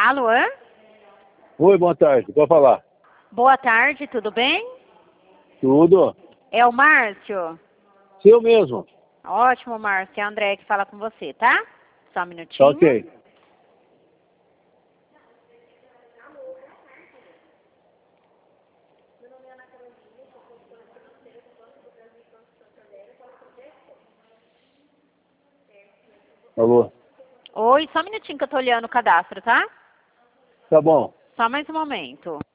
Alô? Oi, boa tarde. Pode falar. Boa tarde, tudo bem? Tudo? É o Márcio? Seu mesmo. Ótimo, Márcio. É a André que fala com você, tá? Só um Tá minutinho. ok. Alô? Oi, só um minutinho que eu tô olhando o cadastro, tá? Tá bom. Só mais um momento.